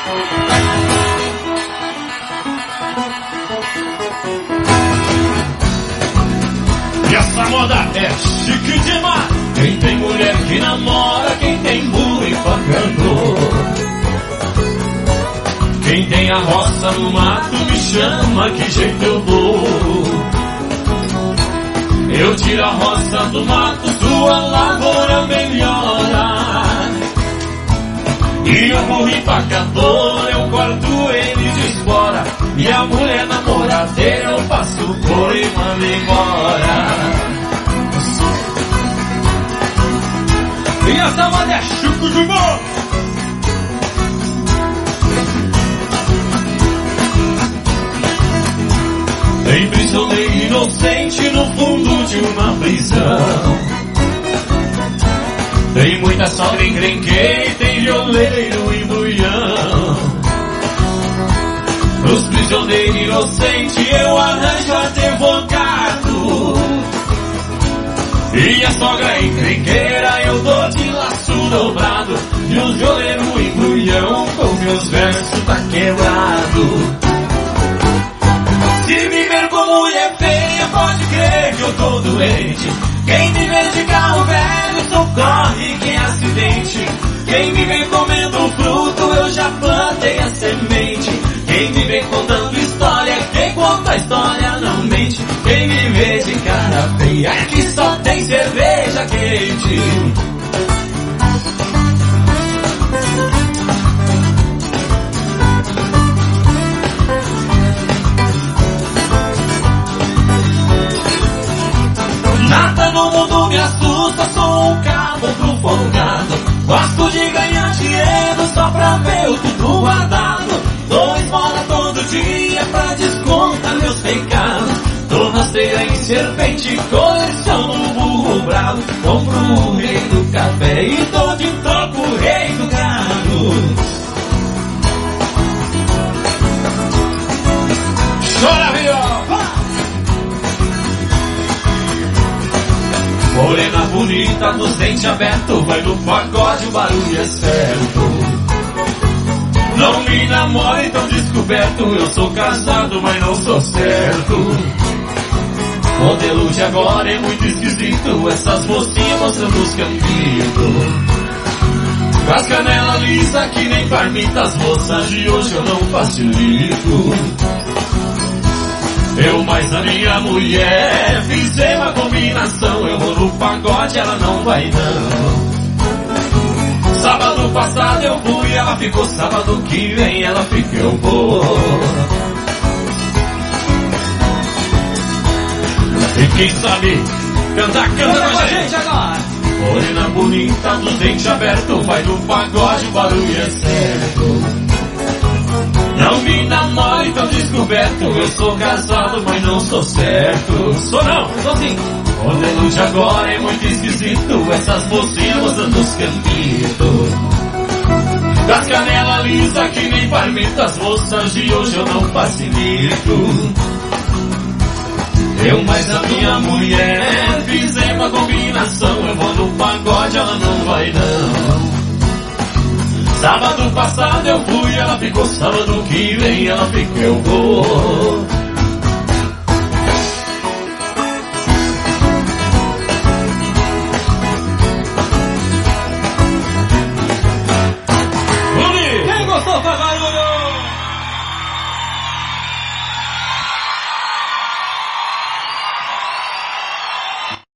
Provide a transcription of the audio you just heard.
E essa moda é chique demais. Quem tem mulher que namora, quem tem burro e pagando. Quem tem a roça no mato me chama, que jeito eu dou. Eu tiro a roça do mato, sua lavoura melhora. E o burro empacador, eu corto ele de espora. E a mulher namoradeira, eu passo por e mando embora. E essa moda é chuco de bom. Tem prisioneiro inocente no fundo de uma prisão. Tem muita sogra encrenqueira, tem violeiro e embrulhão. Os prisioneiros inocentes eu arranjo advogado. E a sogra encrenqueira eu dou de laço dobrado. E os violeiros embrulhão com meus versos tá quebrado. Se me ver com mulher feia, pode crer que eu tô doente. Quem me vê de carro velho, socorre que é acidente. Quem me vê comendo fruto, eu já plantei a semente. Quem me vê contando história, quem conta a história não mente. Quem me vê de cara feia, que só tem cerveja quente. Nada no mundo me assusta, sou um caboclo folgado. Gosto de ganhar dinheiro só pra ver o tudo guardado. Dou esmola todo dia pra descontar meus pecados. Dou rasteira em serpente, coleciono burro bravo. Compro o rei do café e dou de troco o rei do gado. Chora, viola! Morena bonita, dos dentes abertos, vai no pagode, o barulho é certo. Não me namore tão descoberto, eu sou casado, mas não sou certo. Modelo de agora é muito esquisito, essas mocinhas mostrando os campitos. Com as canelas lisas que nem parmita, as moças de hoje eu não facilito. Eu mais a minha mulher fizemos uma combinação. Eu vou no pagode, ela não vai não. Sábado passado eu fui, ela ficou. Sábado que vem ela fica, eu vou. E quem sabe cantar, canta com a gente agora. Morena bonita, dos dentes abertos, vai no pagode, o barulho é certo. Não me namore tão descoberto, eu sou casado, mas não sou certo. Sou não, sou sim. Modelo de agora é muito esquisito, essas mocinhas mostrando os campitos. Das canelas lisas que nem palmito, as moças de hoje eu não facilito. Eu mais a minha mulher fizemos uma combinação. Eu vou no pagode, ela não vai não. Sábado passado eu fui, ela ficou. Sábado que vem ela fica, eu vou. Quem gostou, vai lá!